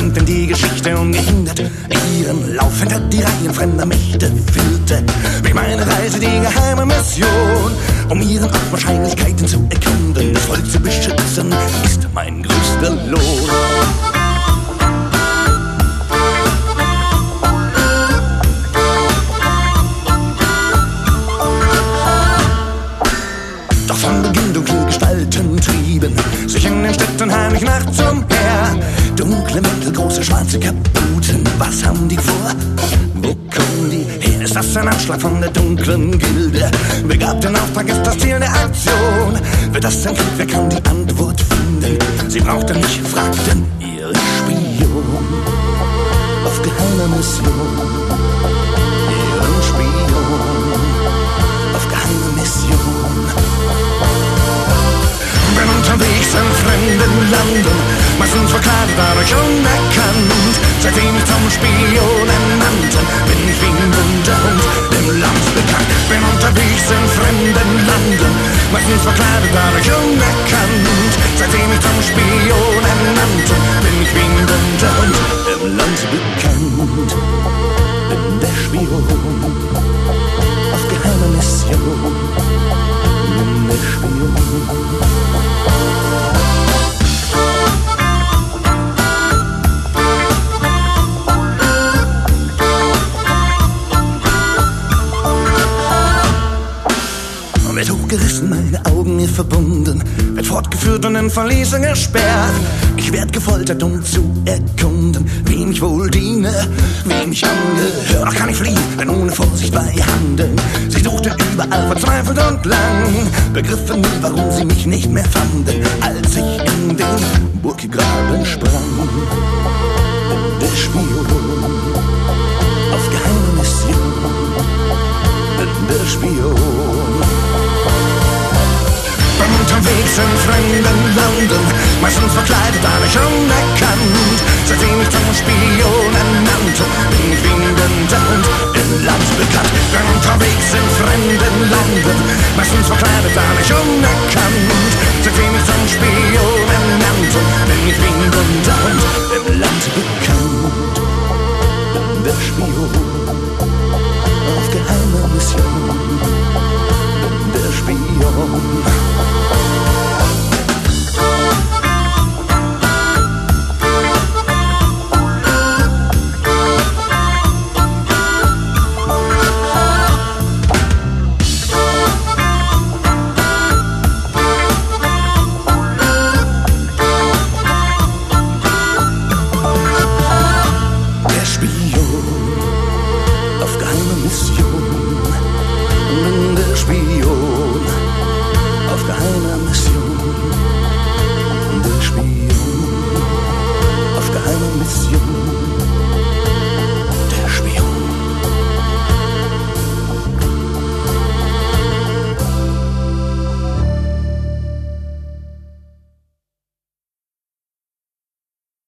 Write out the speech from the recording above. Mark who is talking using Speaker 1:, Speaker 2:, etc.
Speaker 1: verschwand in die Geschichte ungehindert. Ihren Lauf hinter die Reihen fremder Mächte füllte. Wie meine Reise die geheime Mission, um ihren Ort Wahrscheinlichkeiten zu erkunden. Das Volk zu beschützen, ist mein größter Lohn. Doch von Beginn dunkle Gestalten trieben sich in den Städten heimlich nachts umher. Dunkle Mäntel, große schwarze Kaputen, was haben die vor? Wo kommen die her? Ist das ein Anschlag von der dunklen Gilde? Wer gab den Auftrag, ist das Ziel der Aktion? Wird das ein Krieg, wer kann die Antwort finden? Sie brauchten mich, fragten ihren Spion auf geheimer Mission. Ihren Spion auf geheimer Mission. Bin unterwegs in fremden Landen, meistens verkleidet, dadurch unerkannt. Seitdem ich zum Spion ernannten, bin ich wie ein bunter Hund im Land bekannt. Bin unterwegs in fremden Landen, meistens verkleidet, dadurch unerkannt. Seitdem ich zum Spion ernannten, bin ich wie ein bunter Hund im Land bekannt. Bin der Spion auf geheimer Mission. Bin der Spion. Wird hochgerissen, meine Augen mir verbunden, wird fortgeführt und in Verliese gesperrt. Ich werd gefoltert, um zu erkunden, wem ich wohl diene, wem ich angehöre. Doch kann ich fliehen, denn ohne Vorsicht war ihr Handeln. Sie suchte überall verzweifelt und lang, begriffen nie, warum sie mich nicht mehr fanden, als ich in den Burggraben sprang. Bin der Spion auf geheime Mission. Bin der Spion. Bin unterwegs in fremden Landen, meistens verkleidet, dadurch unerkannt.